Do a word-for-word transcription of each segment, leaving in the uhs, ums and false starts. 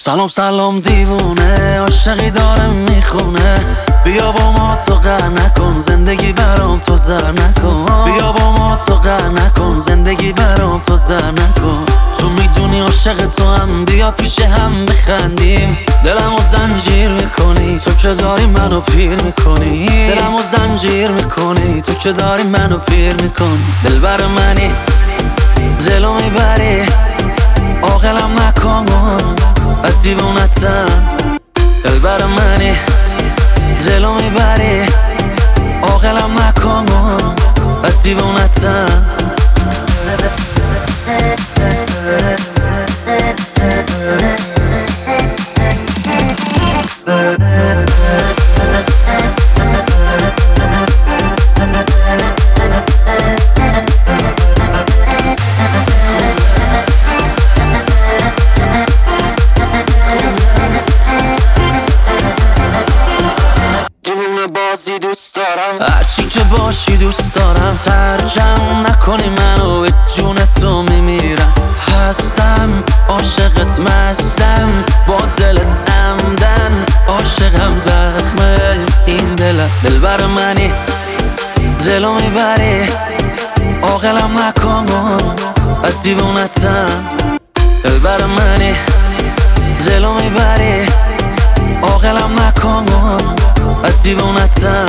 سلام سلام دیوونه، عاشقی داره میخونه. بیا با ما تو قهر نکن، زندگی برام تو زر نکن. بیا با ما تو قهر نکن، زندگی برام تو زر نکن. تو میدونی عاشق تو هم، بیا پیش هم بخندیم. دلمو زنجیر میکنی تو که داری منو پیر میکنی. دلمو زنجیر میکنی تو که داری منو پیر میکنی. دلبر منی دلو میبری، عاقلم نکن بد دیوونتم. دلبر منی دلو میبری، عاقلم نکن بد دیوونتم. بازی دوست دارم، هرچی که باشی دوست دارم. ترجم نکنی منو، به جون تو میمیرم. هستم عاشقت، مستم با دلت عمدن. عاشقم زخمه این دلم. دلبر منی دلو میبری، عاقلم نکن بد دیوونتم. دلبر منی دلو میبری، عاقلم نکن بد دیوونتم.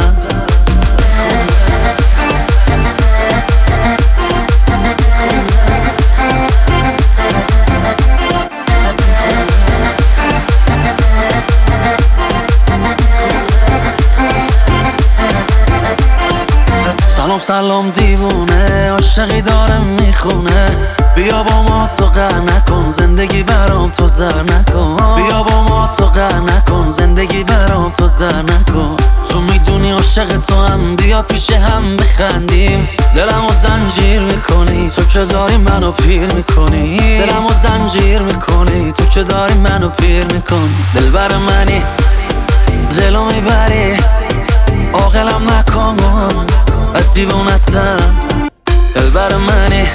سلام سلام دیوونه، عاشقی داره میخونه. بیا با ما تو قهر نکن، زندگی برام تو زر نکن. بیا با ما تو قهر نکن، زندگی برام تو زر نکن. تو میدونی عاشق تو هم، بیا پیش هم بخندیم. دلمو زنجیر میکنی تو که داری منو پیر میکنی. دلمو زنجیر میکنی تو که داری منو پیر میکنی. دلبر منی دلو میبری، عاقلم نکن بد دیوونتم. دلبر منی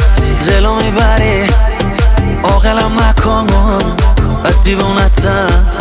دلو میبری، عاقلم نکن بد دیوونتم.